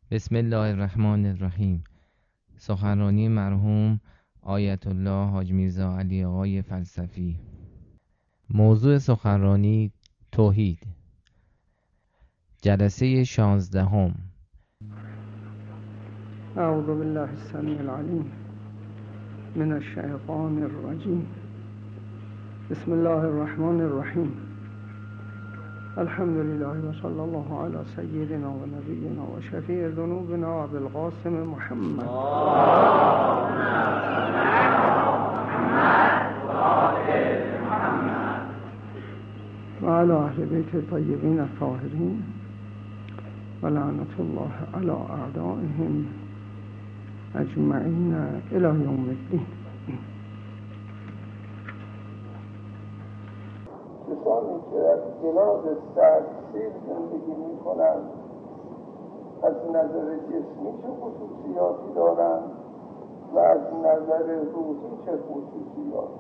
بسم الله الرحمن الرحیم. سخنرانی مرحوم آیت الله حاج میرزا علی آقای فلسفی. موضوع سخنرانی توحید. جلسه 16. اعوذ بالله السمیع العلیم من الشیطان الرجیم. بسم الله الرحمن الرحیم. الحمد لله و صلی الله علی سیدنا و نبینا و شفیع ذنوبنا ابی القاسم محمد و علی اهل بیت الطیبین الطاهرین و لعنت الله علی اعدائهم اجمعین الی یوم الدین. کسانی که از بلاد سردسیر زندگی می کنند از نظر جسمی چه خصوصیاتی دارند و از نظر روحی چه خصوصیاتی؟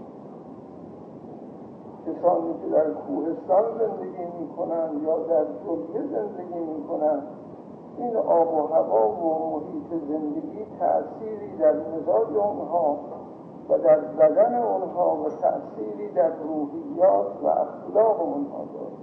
کسانی که در کوهستان زندگی می کنند یا در جلگه زندگی می کنند، این آب و هوا و محیط زندگی تأثیری در مزاج آنها و در بدن آنها و تأثیری در روحیات و اخلاق آنها دارد.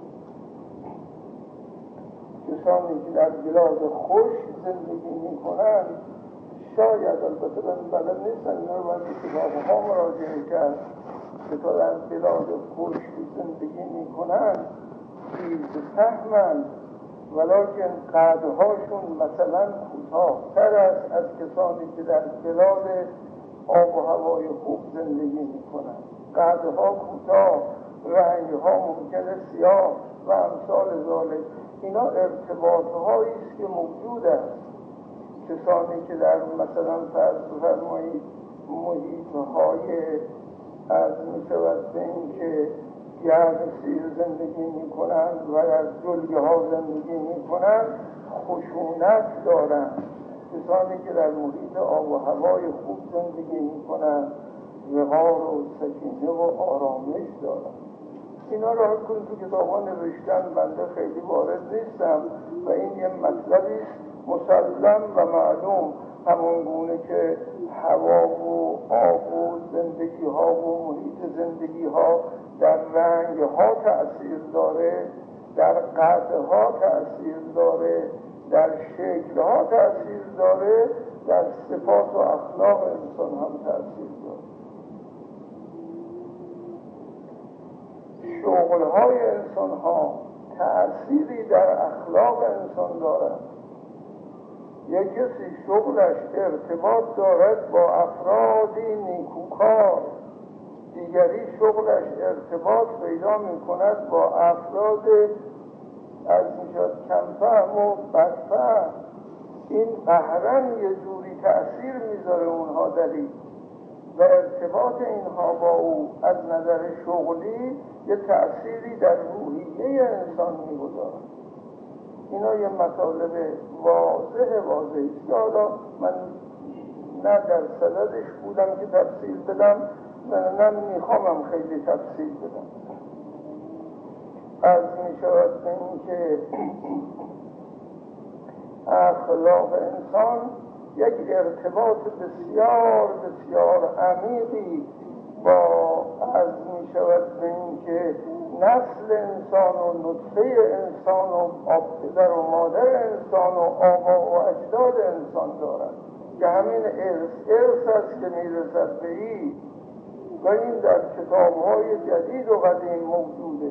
کسانی که در بلاد خشک زندگی می کنند شاید، البته من بلد نیستم، اینا رو باید کتاب‌ها مراجعه کرد، که تا در بلاد خشک زندگی می کنند تیزفهمند، ولکن قدرهاشون مثلا کوتاه‌تر است از کسانی که در بلاد آب و هوای خوب زندگی می کنند. قدرها کوتاه، رنگها ممکنه سیاه و امثال ذالک. اینا ارتباطهایی است که موجود است. کسانی که در مثلا فرض بفرمایید محیطهای از می شود به این که گرم سیر زندگی می کنند و در جلگه ها زندگی می کنند خشونت دارند. کسانی که در محیط آب و هوای خوب زندگی می کنند وقار و سکینه و آرامش دارند. اینا را کنید تو کتاب‌ها نوشتن، بنده خیلی وارد نیستم و این یه مطلبی است مسلم و معلوم. همون گونه که هوا و آب و زندگی ها و محیط زندگی ها در رنگ ها تأثیر داره، در قطع ها تأثیر داره، در شکل ها تأثیر داره، در صفات و اخلاق انسان هم تأثیر داره. شغل های انسان ها تأثیری در اخلاق انسان دارد. یک کسی شغلش ارتباط دارد با افرادی نیکوکار، دیگری شغلش ارتباط پیدا می کند با افراد از میشد کمفهم و بدفهم. این قهرن یه جوری تأثیر میذاره اونها دارید و ارتباط اینها با او از نظر شغلی یه تأثیری در روحیه انسان میگذارد. اینا یه مطالب واضحه است که حالا من نه در صددش بودم که تفصیل بدم، نه میخوامم خیلی تفصیل بدم. از میشود به این که اخلاق انسان یک ارتباط بسیار بسیار عمیقی با از میشود به این که نسل انسان و نطفه انسان و پدر و مادر انسان و آبا و اجداد انسان دارد که همین ارث است که میرسد به این و این در کتاب‌های جدید و قدیم موجوده.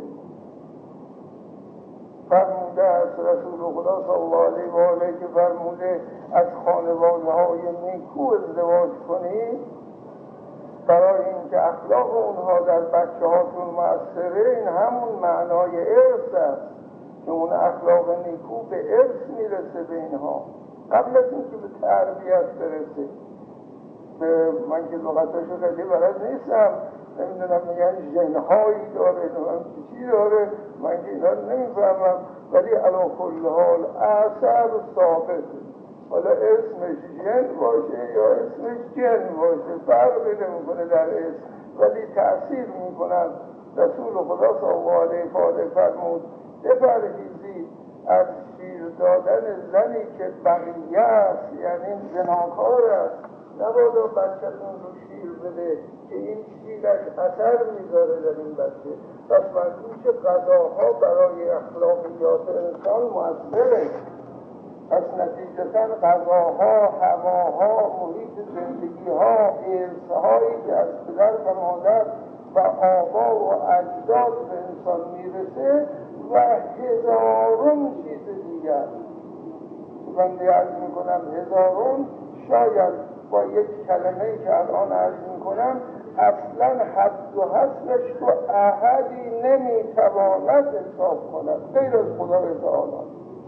فرموده است رسول خدا صلی الله علیه و آله که فرموده از خانواده‌های نیکو ازدواج کنید برای اینکه اخلاق اونها در بچه هاتون مؤثره. این همون معنای ارث است که اون اخلاق نیکو به ارث میرسه به اینها قبل از اینکه به تربیت برسه. من که لغتاشو خیلی بلد نیستم، نمیدونم میگن ژن‌هایی داره، نمیدونم چی داره، من که اینا رو نمیفهمم، ولی علی کل حال اثر ثابته. حالا اسمش ژن باشه یا اسمش جن باشه فرقی نمیکنه در اسم، ولی تأثیر میکنن. رسول خدا صلی الله علیه و آله فرمود بپرهیزید از شیر دادن زنی که بقیه است، یعنی زناکار است، نبادا بچه‌تون رو شیر بده که این شیرش اثر میذاره در این بچه. پس معلوم که غذاها برای اخلاقیات انسان مؤثره. پس نتیجتاً غذاها، هواها، محیط زندگیها، ارثهایی که از پدر و مادر و آبا و اجداد به انسان میرسه و هزارون چیز دیگر. بنده عرض میکنم هزارون، شاید با یک کلمه که الان عرض میکنم اصلا حد و حصرش رو احدی نمیتواند حساب کند غیر از خدای تعالی.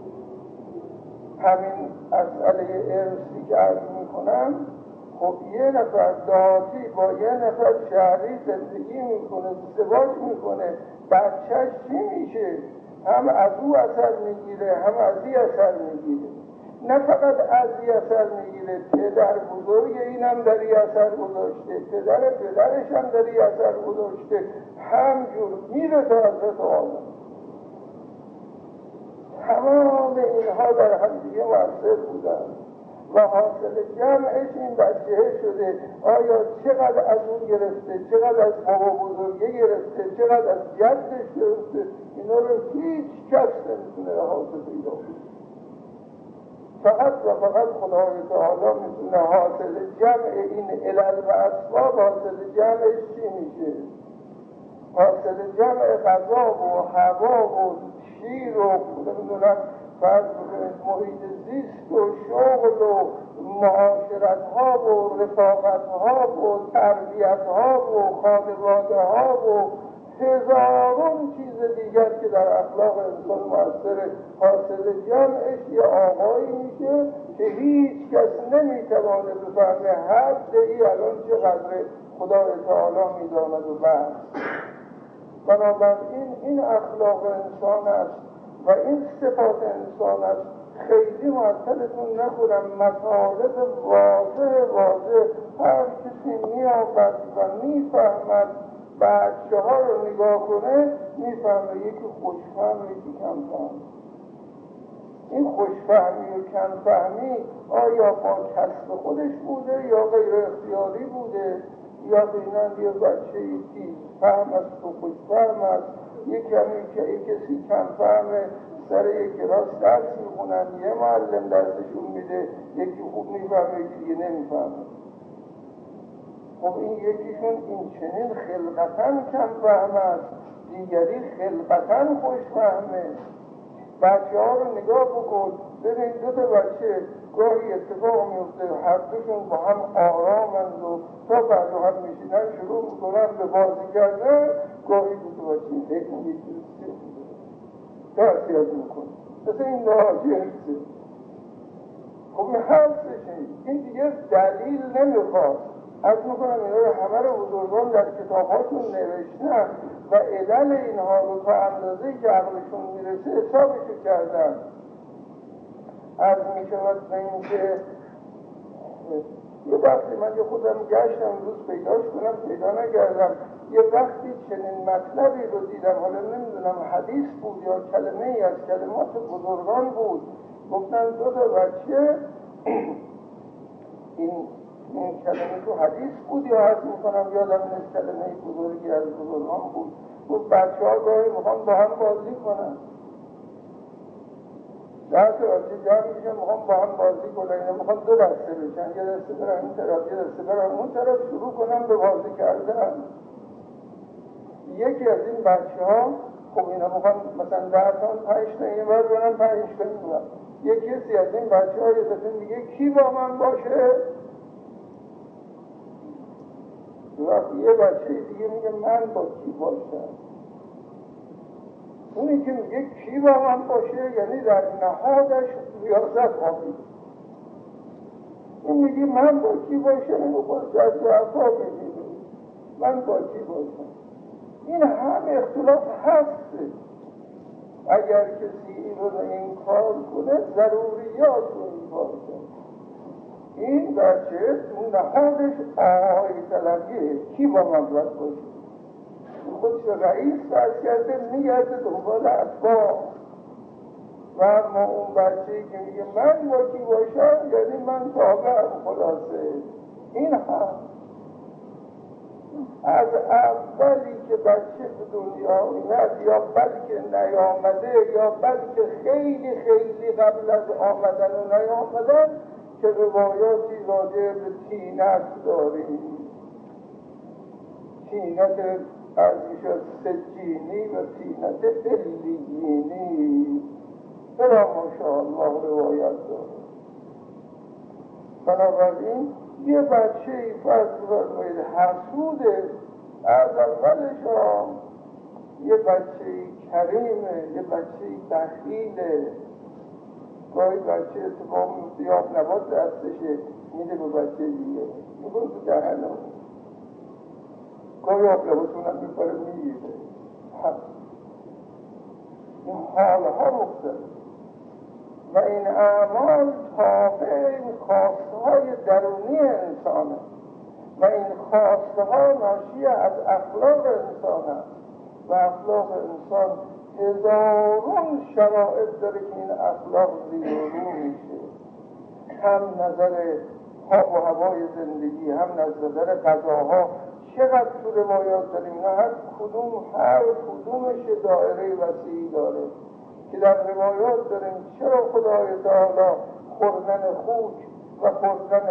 همین مسئله ارثی که عرض میکنم، خب یه نفر دهاتی با یه نفر شهری زندگی میکنه، ازدواج میکنه، بچهش چی میشه؟ هم از او اثر میگیره، هم از این اثر میگیره. نه فقط از این اثر میگیره، پدر بزرگ اینم در این اثر گذاشته، پدر پدرش هم در این اثر گذاشته، همجور میره تا حضرت آدم. تمام اینها در همدیگه مؤثر بودن و حاصل جمعش این بچه شده. آیا چقدر از اون گرفته، چقدر از بابا بزرگه گرفته، چقدر از جدش گرفته، اینا رو هیچ کس نمیتونه حاصل پیدا کنه. فقط و فقط خدای تعالی میتونه حاصل جمع این علل و اسباب، حاصل جمعش چی میشه؟ حاصل جمع غذا و هوا و شیر و نمیدونم فرض بکنید محیط زیست و شغل و معاشرت ها و رفاقت ها و تربیت ها و خانواده ها و هزارون چیز دیگر که در اخلاق انسان مؤثره، حاصل جمعش یه آقایی میشه که هیچ کس نمیتوانه بفهمه حد ای الان چقدر خدای تعالی میداند و بس. بنابراین این اخلاق انسان است و این صفات انسان است. خیلی معطلتون نکنم، مطالب واضح هر کسی میابد و میفهمد، بچه ها رو نگاه کنه میفهمه یکی خوشفهم یکی کمفهم. این خوشفهمی و کمفهمی آیا با کسب خودش بوده یا غیر اختیاری بوده، یا بینند یه بچه یکی فهم است و خوشفهم است، یک کسی کمفهمه سر یک کلاس درس میخونن، یه معلم درسشون میده، یکی خوب میفهمه یکی دیگه نمیفهمه. خب این یکیشون این چنین خلقتاً کمفهم است، دیگری خلقتاً خوشفهمه. بچه ها رو نگاه بکن، ببین دو تا بچه گاهی اتفاق میفته هر دوشون با هم آرامند و تا بعد هم میشینن شروع میکنن به بازی کردن، گاهی دو تا بچه دیگه یکی درسیاز میکنه مثل این ناجرسه. خب این حرفشه، این دیگه دلیل نمیخواد. از میکنم اینا رو همه رو بزرگان در کتابهاشون نوشتن و علل اینها رو تا اندازه‌ای که عقلشون میرسه حسابشو کردن. از میشود به این که یه وقتی من یه خودم گشتم روز پیداش کنم، پیدا نکردم. یه وقتی چنین مطلبی رو دیدم، حالا نمیدونم حدیث بود یا کلمه ای از کلمات بزرگان بود، گفتن دو تا بچه این کلمه تو حدیث بود یا حد میکنم یادم نیست، کلمه بزرگی از بزرگان بود. گفت بچه ها گاهی میخوان با هم بازی کنن، در بچه جمع میشن میخوان با هم بازی کنن، اینا میخوان دو دسته بشن، یه دسته برن این طرف یه دسته برن اون طرف، شروع کنن به بازی کردن. یکی از این بچه ها خب اینا میخوان مثلا 10 تا 5 تا این ور برن 5 تا این ور. یکی از این بچه ها یه دفعه میگه کی با من باشه؟ وقتی یه بچه دیگه میگه من با کی باشم. اونی که میگه کی با من باشه یعنی در نهادش ریاضت خوابید. این میگه من با کی باشم، اینو خودش از جعفا بگیده من با کی باشم. این هم اختلاف هسته. اگر کسی این رو انکار کنه ضروریات رو انکار کنه. این بچه نهادش آهای طلبیه، کی با من باید باشه. خودش رئیس فرض کرده میگرده دنبال اتباع. و اما اون بچه‌ای که میگه من با کی باشم یعنی من تابعم. خلاصه این هم از اولی که بچه به دنیا اومد یا بلکه نیامده یا بلکه خیلی خیلی قبل از آمدن و نیامدن که روایاتی راجع به طینت داریم. طینت از میشد سجینی و طینت علیینی برا ماشاءالله روایت داره. بنابراین یه بچه‌ای فرض بفرمایید حسوده، از اولش یه بچه‌ای کریمه، یه بچه‌ای بخیله. گاهی بچه اتفاق میفته آب نبات دستشه میده به بچه دیگه میگن تو دهنم، گاهی آب نباتونم میپره میگیره. این حالها مختلف و این اعمال تابع این خواستهای درونی انسانه و این خواستها ناشی از اخلاق انسان است و اخلاق انسان هزارون شرایط داره که این اخلاق زیر و رو میشه. هم نظر آب و هوای زندگی، هم نظر غذاها. چقدر تو روایات داریم، نه هر کدومش دایره وسیعی داره که در روایات داریم چرا خدای تعالی خوردن خوک و خوردن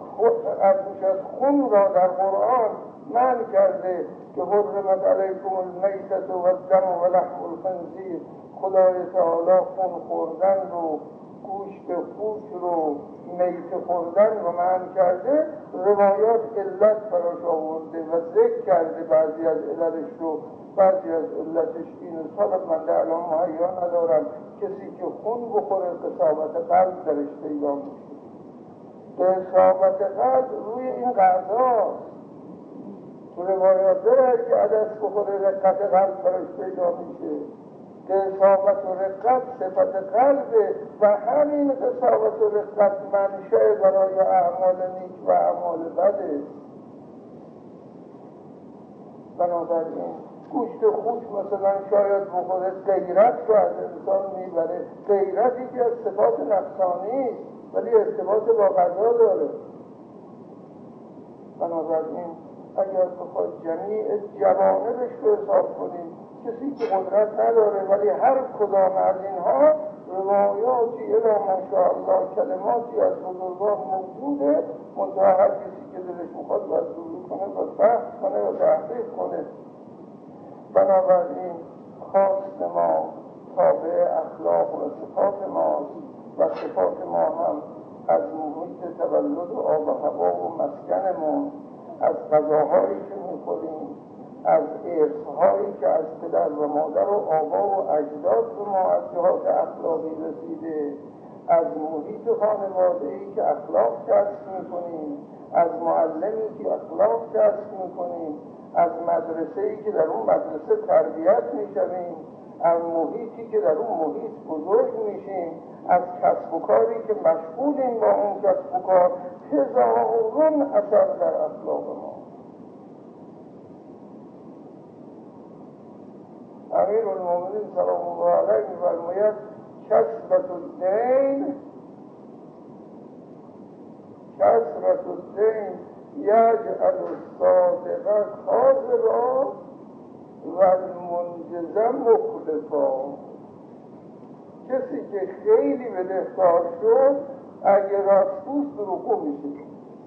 خون را در قرآن منع کرده که حرمت علیکم المیتة و الدم و لحم الخنزیر. خدای تعالی خون خوردن رو، گوشت خوک رو، میت خوردن رو منع کرده. روایات علت براش آورده و ذکر کرده بعضی از علتش رو. بعضی از علتش اینه طالب من در الان مهیا ندارم، کسی که خون بخوره قساوت قلب درش پیدا میشه. قساوت قلب روی این غذاست. تو روایات داره که عدس بخوره رقت قلب براش پیدا میشه. قساوت و رقت صفت قلبه و همین قساوت و رقت منشأ برای اعمال نیک و اعمال بده. بنابراین گوشت خوک مثلا شاید بخوره غیرت رو از انسان میبره. غیرتی که از صفات نفسانی ولی ارتباط با غذا داره. بنابراین اگر بخواد جمیع جوانبش رو حساب کنیم، کسی که قدرت نداره ولی هر کدام از اینها روایاتی الی ماشاءالله کلماتی از بزرگان موجوده. منتها هر کسی که دلش میخواد باید شروع کنه و بحث کنه و تحقیق کنه. بنابراین خواست ما تابع اخلاق و صفات ماست و صفات ما هم از محیط تولد و آب و هوا و مسکنمون، از غذاهایی که میخوریم، از ارثهایی که از پدر و مادر و آبا و اجداد به ما از جهات اخلاقی رسیده، از محیط خانواده‌ای که اخلاق کسب میکنیم، از معلمی که اخلاق کسب میکنیم، از مدرسه‌ای که در اون مدرسه تربیت میشویم، از محیطی که در اون محیط بزرگ میشیم، از کسب و کاری که مشغولیم با اون کسب و کار. هزارون اثر در اخلاق ما. امیر المومنین سلام الله علیه می‌فرماید کثرت الدین یجعل الصادق کاذبا و المنجز مخلفا. کسی که خیلی بدهکار شد اگه راستگوست دروغگو میشه.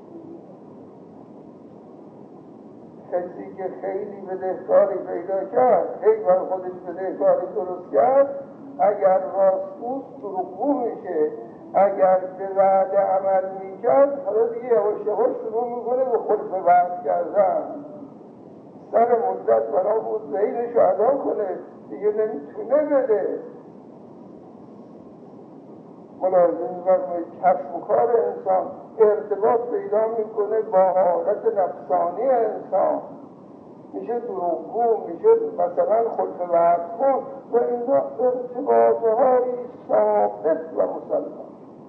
کسی که خیلی بدهکاری پیدا کرد، خیلی بر خودش بدهکاری درست کرد، اگر راستگوست دروغگو میشه. اگر به وعده عمل میکرد حالا دیگه یواش یواش شروع میکنه به خلف وعد کردن. سر مدت برا بود دینش ادا کنه، دیگه نمیتونه بده. ملاحظه می‌فرمایید کسب و کار انسان ارتباط پیدا میکنه با حالت نفسانی انسان. میشه دروغگو، میشه مثلا خلف وعد کن و اینا ارتباطهایی ثابت و مسلم.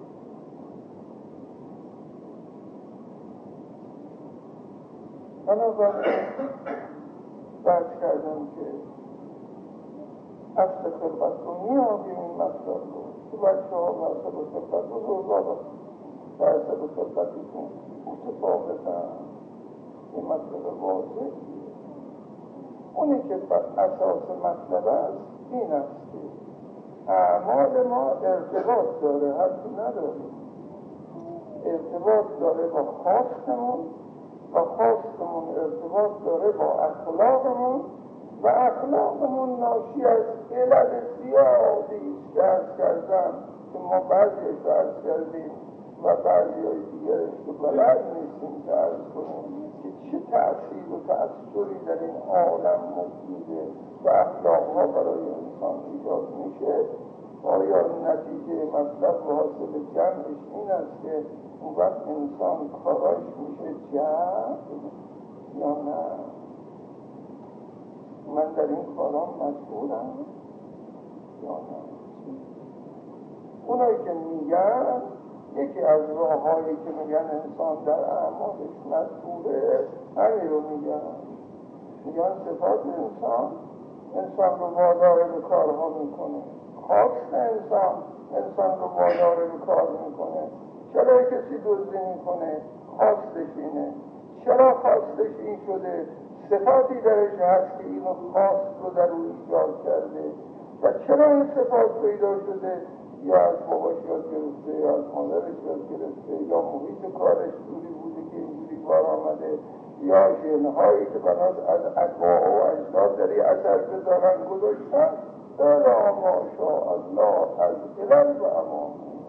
بنابراین بحث کردم که اصل خلقت رو میابیم این مطلب رو. که بچه ها مذهب خلقت بزرگا مذهب خلقتشون متفاوتن. این مطلب واضحه. اونی که اساس مطلب است این است که اعمال ما ارتباط داره، حرفی نداره، ارتباط داره با خواستمون و خواستمون ارتباط داره با اخلاقمون و اخلاقمون ناشی از علل زیادی است که عرض کردم که ما بعضیش رو عرض کردیم و بعضیهای دیگرش رو بلد نیستیم که عرض کنیم که چه تأثیر و تأثیری در این عالم موجوده و اخلاقها برای انسان ایجاد میشه. آیا نتیجه مطلب و حاصل جمعش این است که اون وقت انسان کاراش میشه جمع یا نه؟ من در این کارام مشغولم یا نه؟ اونایی که میگن یکی از راههایی که میگن انسان در اعمالش مشغوله همین رو میگن صفات انسان رو وادار به کارها میکنه، خواست انسان رو وادار به کار میکنه. چرا کسی دزدی میکنه؟ خواستش اینه. چرا خواستش این شده؟ صفاتی درش هست که اینو خواست رو در او ایجاد کرده. و چرا این صفات پیدا شده؟ یا از باباش یاد گرفته، یا از مادرش یاد گرفته، یا محیط کارش دوری بوده که اینجوری کار آمده، یا ژن‌هایی که بناس از اتباع و اجداد در این اثر بذارن گذاشتن. الا ما شاء الله از علل و امان.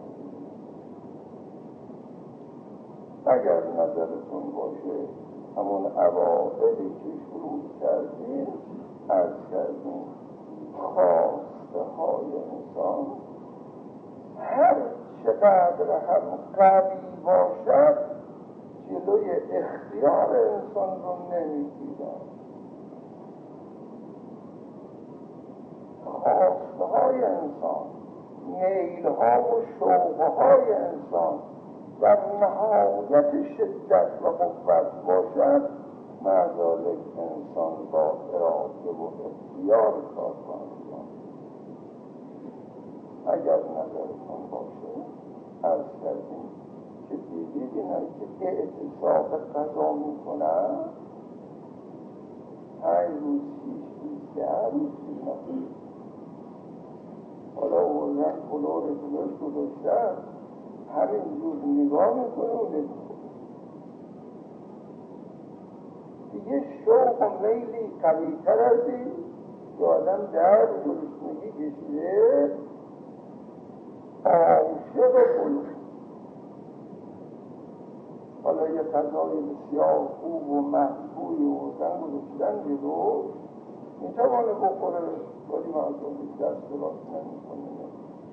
اگر نظرتون باشه همون اوائلی که شروع کردیم عرض کردیم خواسته های انسان هر چقدر هم قوی باشد جلوی اختیار انسان رو نمیگیرد. خواسته های انسان، میل ها و شوق های انسان در نهایت شدت و قوت باشد، معذالک انسان با اراده و اختیار کار کنند. اگر نظرتون باشه عرض کردیم که دیدید اینایی که اعتصاب قضا میکنن 5 روز 6 روز 10 روز میکنن. حالا اوزن کلاه رسولش گذاشتن همین جور نگاه میکنه و نمیکنه. دیگه شوق و میلی قوی تر از این که آدم در گرسنگی کشیده عاشق بلوش. حالا یه غذای بسیار خوب و محبوی و زن گذاشتن جلو میتوانه بخوره ولی معصولی دست راست نمیکنه.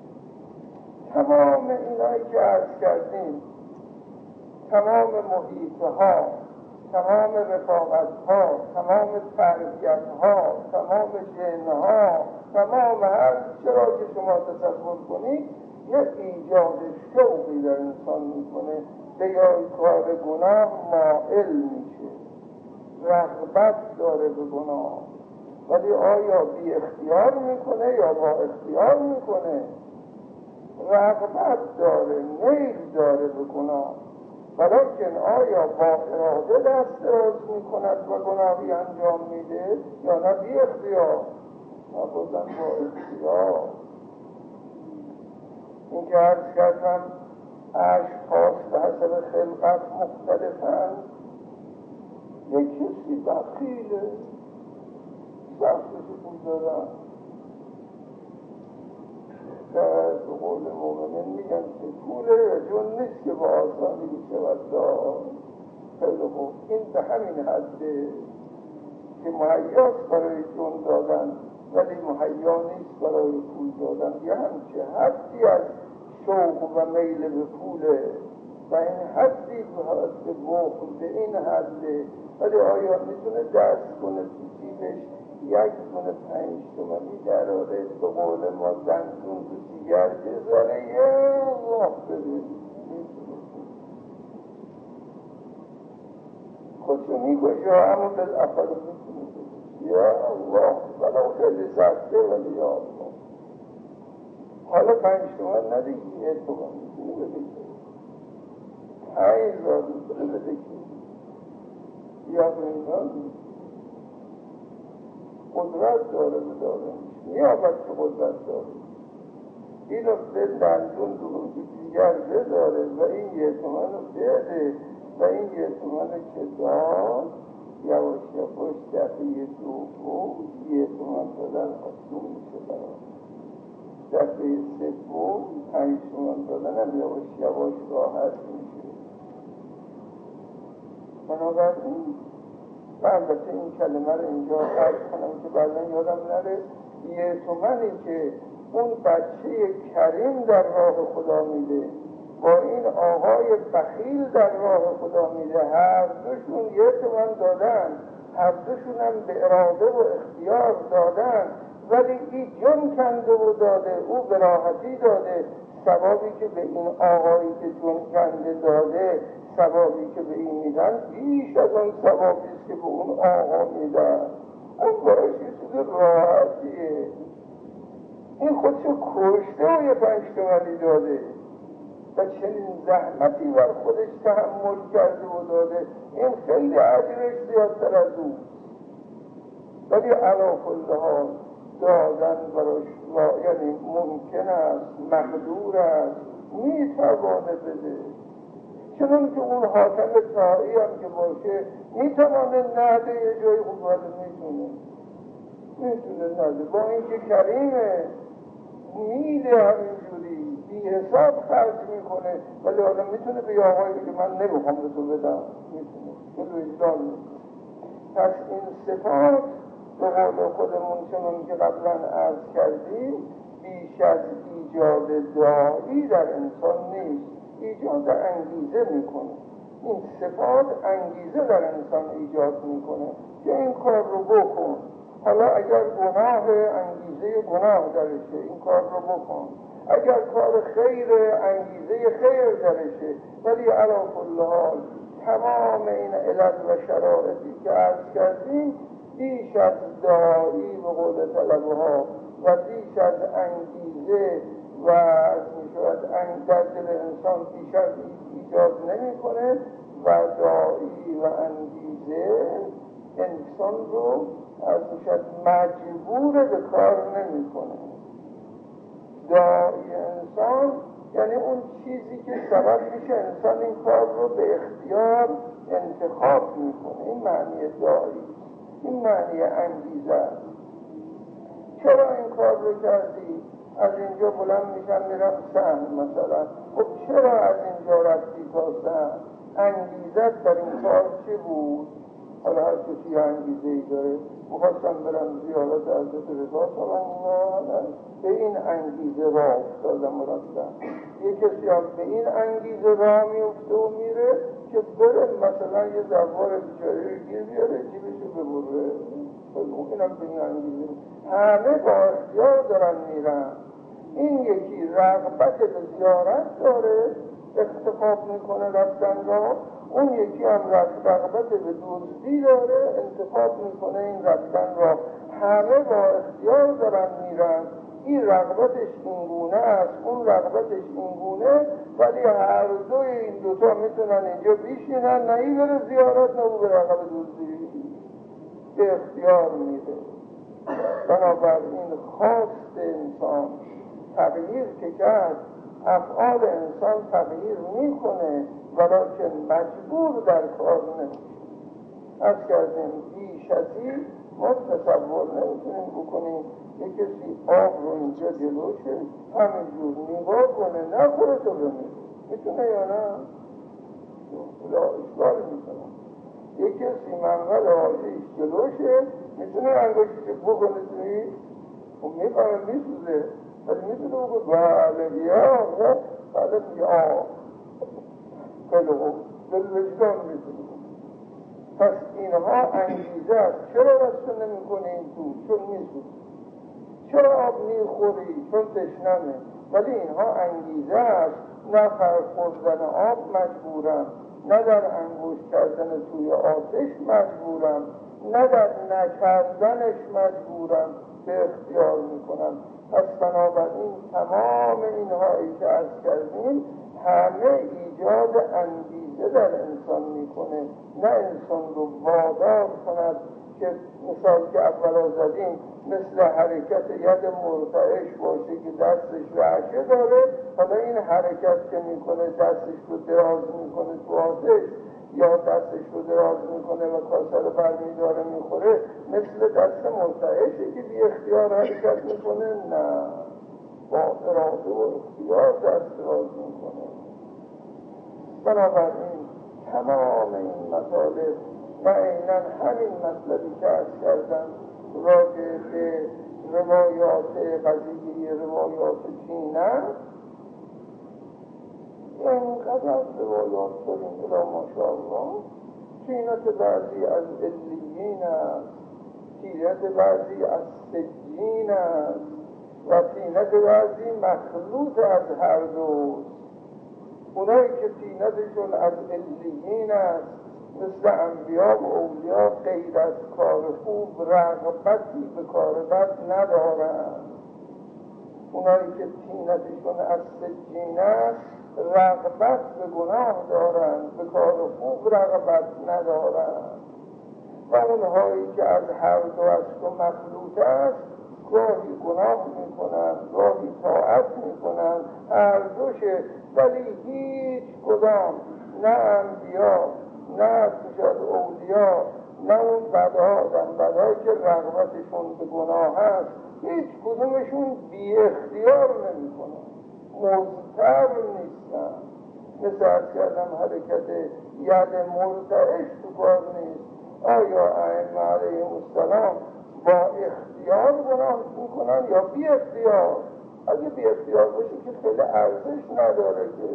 تمام اینایی که عرض کردیم، تمام محیطها، تمام رفاقتها، تمام تربیتها، تمام جنها، تمام هر چرا که شما تصور کنید یک ایجاد شوقی در انسان میکنه به یای کار گناه مائل میشه، رغبت داره به گناه. ولی آیا بی اختیار میکنه یا با اختیار میکنه؟ رغبت داره، میل داره به گناه، ولیکن آیا با اراده دست دراز میکند و گناهی انجام میده یا نه بی اختیار؟ بازم با اختیار. این که عرض کردم اشخاص به حسب خلقت مختلفند. یک کسی بخیله، سختش پول دارن، به قول مومنین میگن که پوله جون نیست که با آسانی بشود داد. خیلی خوب، این به همین حده که مهیاست برای جون دادن ولی مهیا نیست برای پول دادن. یه همچه حدی از شوق و میل به پوله و این حدی به بخل به این حده. ولی آیا میتونه دست کنه تو جیبش 1 دونه 5 تومانی دراره به قول ما دندون تو دیگر بذاره یه الله بده خودشو میکشه همون به افراد میتونه یا الله ولو خیلی سخته ولی یا الله حالا 5 تومن نده 1 تومن میتونی بده که 5,000 میتونه بده که یا به اینا قدرت داره به دارنش میابد که قدرت داره اینو به دندون رو دیگر بداره و این 1 تومن رو بده و این 1 تومن که داد یواش یواش دفعه دوم 1 تومن دادن آسون میشه برای دفعه سوم 5 تومن دادن هم یواش یواش راحت میشه. بنابراین و البته این کلمه رو اینجا عرض کنم که بعدا یادم نره 1 تومنی که اون بچه کریم در راه خدا میده با این آقای بخیل در راه خدا میده، هر دوشون 1 تومن دادن، هر دوشون هم به اراده و اختیار دادن، ولی این جون کنده و داده، او به راحتی داده. ثوابی که به این آقایی که جون کنده داده، ثوابی که به این میدن بیش از اون ثوابی است که به اون آقا میدن. اون براش یه چیز راحتیه. این خودشو کشته و یه 5 تومنی داده و چنین زحمتی بر خودش تحمل کرده و داده، این خیلی اجرش زیادتر از او. ولی علا کل حال دادن براش یعنی ممکن است، مقدور است، میتوانه بده. چنان که اون حاکم طائی هم که باشه میتوانه نده یه جایی خوب میتونه نده، با اینکه کریمه میده همینجوری بی حساب خرج میکنه، ولی آدم میتونه به آقایی که من نمیخوام به تو بدم، میتونه به وجدان میکنه. پس این صفات به قول خودمون چنان که قبلا عرض کردیم بیش از ایجاد داعی در انسان نیست، ایجاد انگیزه میکنه. این صفات انگیزه در انسان ایجاد میکنه که این کار رو بکن. حالا اگر گناه انگیزه گناه درشه این کار رو بکن، اگر کار خیر انگیزه خیر درشه. ولی علی کل حال تمام این علت و شرایطی که عرض کردیم بیش از داعی به قول طلبه ها و بیش از انگیزه و از میشود در دل انسان بیش از ایجاد نمی کنه و داعی و انگیزه انسان رو از میشود مجبور به کار نمی کنه. داعی انسان یعنی اون چیزی که سبب میشه انسان این کار رو به اختیار انتخاب میکنه. این معنی داعی، این معنی انگیزه است. چرا این کار رو کردی؟ از اینجا بلند میشم میرم سهم مثلا. خب چرا از اینجا رفتی تا سهم؟ انگیزت در این کار چه بود؟ حالا هر کسی انگیزه‌ای داره. میخواستم برم زیارت حضرت رضا صلی به این انگیزه راه افتادم و رفتم. یک کسی هم به این انگیزه راه میفته و میره که بره مثلا یه دوار بیچاره رو گیر بیاره جیبشو ببره. اینم به این انگیزه همه با اختیار دارن میرن. این یکی رغبت به زیارت داره انتخاب میکنه رفتن را، اون یکی هم رغبت به دزدی داره انتخاب میکنه این رفتن را. همه با اختیار دارن میرن. این رغبتش اینگونه است، اون رغبتش اینگونه، ولی هر دوی این دوتا میتونن اینجا بیشینن، نه این بره زیارت نه او به رغبت دزدی، به اختیار میره. بنابراین خواست انسان تغییر که کرد، افعال انسان تغییر میکنه ولیکن مجبور در کار نمیشه. از کردیم بیش از این ما تصور نمیتونیم بکنیم یک کسی آب رو اینجا جلوشه همینجور نگاه کنه نخوره تو بمیره، میتونه یا نه؟ لا اشکال میتونه. یک کسی منقل آجیش جلوشه میتونه انگشتش بکنه توی و میفهمه میسوزه، ولی میتونه بگه بله یا بله میگه خیلی خوب دل وجدان میتونه. پس اینها انگیزه است. چرا رسته نمی کنه این تو؟ چون میسوزه. چرا آب میخوری؟ چون تشنمه. ولی اینها انگیزه است. نه خوردن آب مجبورم، نه در انگوش کردن توی آتش مجبورم، نه در نکردنش مجبورم، به اختیار میکنم. پس بنابراین تمام اینهایی که عرض کردیم همه ایجاد انگیزه در انسان میکنه، نه انسان رو وادار کند که مثال که اولا زدیم مثل حرکت ید مرتعش باشه که دستش رعشه داره، حالا این حرکت که میکنه دستش رو دراز میکنه تو آتش یا دستش رو دراز میکنه و کاسه رو برمیداره میخوره مثل دست مرتعشه که بی اختیار حرکت میکنه، نه، با اراده و اختیار دست دراز میکنه. بنابراین تمام این مطالب و عیناً همین مطلبی که عرض کردم راجع به روایات قضیه روایات تینه، اینقدر روایات داریم الا ماشاءالله. تینت بعضی از علیین است، تینت بعضی از سجین است و تینت بعضی مخلوط از هر دوست. اونایی که تینتشون از علیین است مثل انبیا و اولیا غیر از کار خوب رغبتی به کار بد ندارند. اونایی که تینتشون از سجین است رغبت به گناه دارند، به کار خوب رغبت ندارند. و اونهایی که از هر دو است و مخلوط است گاهی گناه میکنند گاهی طاعت میکنند، هر دوشه، ولی هیچ کدام نه انبیا نه شاید اولیا نه اون بدهایی که رغبتشون به گناه هست هیچ کدومشون بی اختیار نمیکنن، مضطر نیستن. مثل عرض کردم حرکت ید مرتعش تو کار نیست. آیا ائمه علیهم السلام با اختیار گناه میکنن یا بی اختیار؟ اگه بی اختیار باشه که خیلی ارزش نداره، که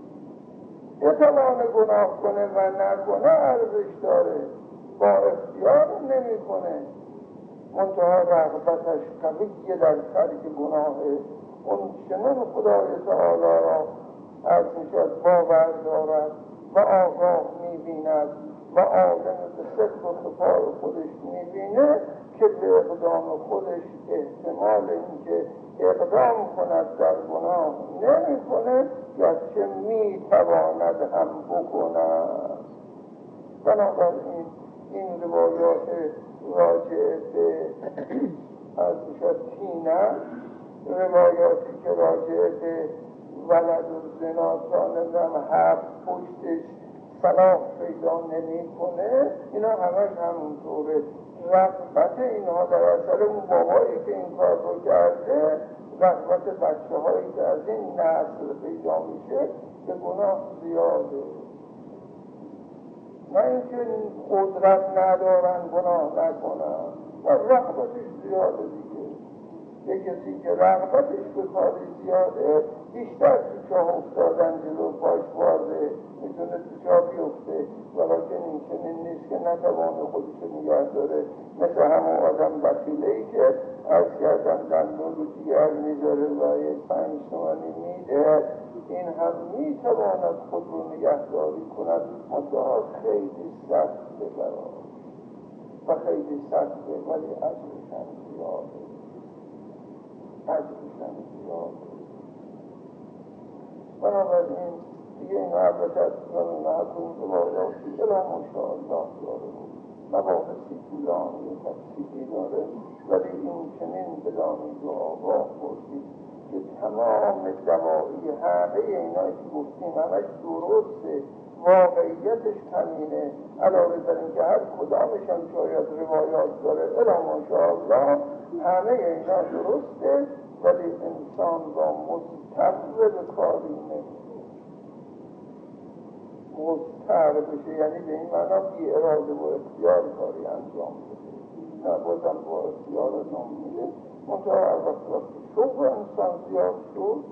بتوانه گناه کنه و نکنه ارزش داره، با اختیار نمیکنه. منتها رغبتش قویه در ترک گناهه، اون چنین خدای تعالی را از میشد باور دارد و آگاه میبیند و عالم به صدق و خفای خودش میبینه که به اقدام خودش احتمال اینکه اقدام کند در گناه نمیکنه یا چه میتواند هم بکند. بنابراین این روایات راجع به از میشد تینه، روایاتی که راجع به ولد و زنا تا نمیدونم هفت پشتش صلاح پیدا نمی کنه، اینا همش همونطوره. رغبت اینها در اثر اون بابایی که این کار رو کرده، رغبت بچه هایی که از این نسل پیدا میشه به گناه زیاده. نه اینکه قدرت ندارن گناه نکنن و رغبتش زیاده دیگه. یه کسی که رغبتش به کاری زیاده بیشتر تو چاه افتادن جلو پاش وارده میتونه تو چاه بیفته، ولیکن این چنین نیست که نتوانه خودشو نگه داره. مثل همون آدم بخیله‌ای که عرض کردم دندون رو دیگر میذاره و یه 5 تومانی میده، این هم میتواند خود رو نگهداری کند، منتها خیلی سخته براش و خیلی سخته، ولی اجرش هم زیاده. بنابراین دیگه این عبرت از نهتون روایاتی الا ماشاءالله داره بود، مباحثی طولانی تفصیلی داره، ولی این چنین بدانید و آگاه باشید که تمام دوایی همه اینایی که گفتیم همش درسته، واقعیتش همینه، علاوه بر اینکه هر کدامش هم شاید روایات داره الا ماشاءالله همه اینا درسته، ولی انسان را مضطر به کاری نمیشه. مضطر بشه یعنی به این معنا بی اراده و اختیار کاری انجام بده، نه بازم با اختیار انجام میده. منطقه وقت شوق انسان زیاد شد،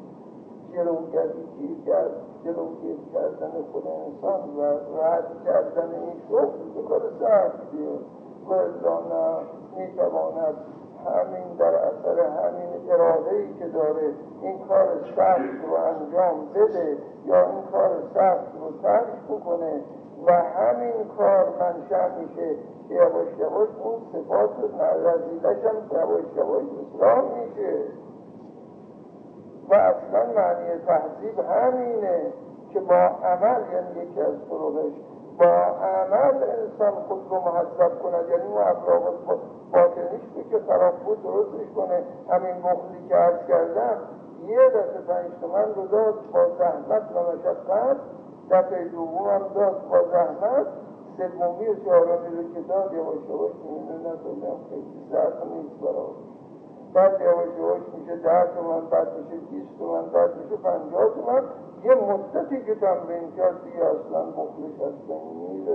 جلوگیر کردن خود انسان و رد کردن این شوق به کار سختیه و الا نه میتواند همین در اثر همین اراده‌ای که داره این کار سخت رو انجام بده یا این کار سخت رو ترک بکنه و همین کار منشأ میشه که یواش یواش اون صفات رذیلش هم یواش یواش اصلاح میشه. و اصلا معنی تهذیب همینه که با عمل، یعنی یکی از طرقش با عمل انسان خود رو مهذب کند، یعنی اون اخلاق باطنیش که خراب بود درستش کنه. همین بخلی که عرض کردم یه دفعه 5 تومن رو داد با زحمت و مشقت، دفعه دوم هم داد با زحمت، سومی و چهارمی رو که داد یواش یواش می‌بینه نتونم خیلی سخت نیست برای بعد یواش یواش میشه 10 تومن، بعد میشه 20 تومن، بعد میشه 50 تومن. یه مدتی که تمرین کرد دیگه اصلا بخلش از بین میره.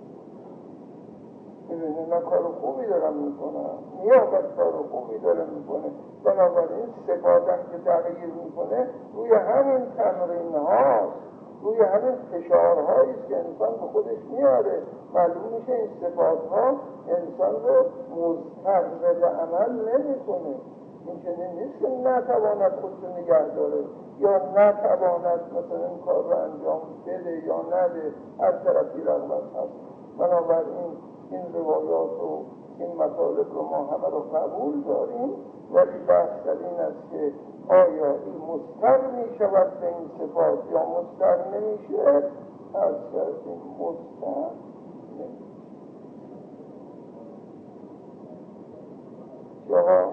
میبینه نه کار خوبی دارم میکنم، نیابت کار خوبی داره میکنه. بنابراین صفاتم که تغییر میکنه روی همین تمرین هاست، روی همین فشارهایی که انسان به خودش میاره. معلوم میشه این صفات ها انسان رو مضطر به عمل نمیکنه. این چنین نیست که نتواند خود رو نگه داره یا نتواند مثلا این کار رو انجام بده یا نده، از طرفی رغبت هست. بنابراین این روایات و این مطالب رو ما همه رو قبول داریم، ولی بحث در این است که آیا این مضطر می شود به این صفات یا مضطر نمیشه؟ از این مضطر نمیشه. چرا؟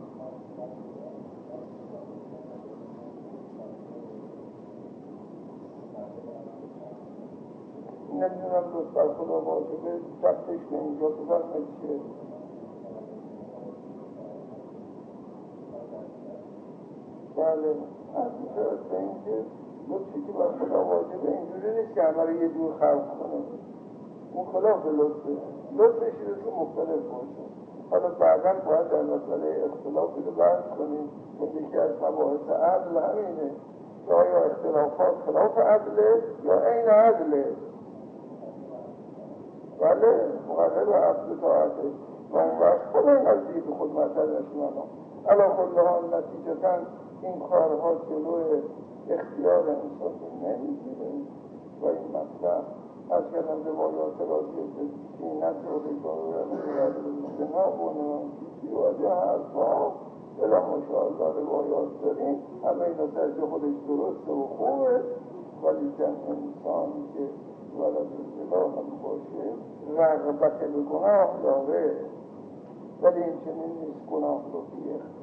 نمیدونم دوست بر خدا واجبه شبتش به اینجا بزرمه چیه. بله از میشه به اینکه لطفی که بر خدا واجبه اینجوری نیست که همه رو یه جور خلق کنه. اون خلاف لطفه، لطفش اینه که مختلف باشه. حالا بعدا باید در مسئله اختلافی رو بحث کنیم که یکی از مباحث عدل همینه که آیا اختلافات خلاف عدله یا عین عدله. بله مقرب عدل طاعته و اون وقت خود این قضیه به خود مطل نشمانم. علا کلها نتیجتا این کارها جلوی اختیار انسان نمیگیره و این مطلب از کردن روایات راضی سینت و رجال و جناب و نمانکیسی و از یه حرفا بلا مشاهده روایات داریم، همه اینا درج خودش درسته و خوبه، ولی کن انسانی که ولد زلا هم باشه رغبت به گناه داره، ولی این چنین نیست گناه رو بی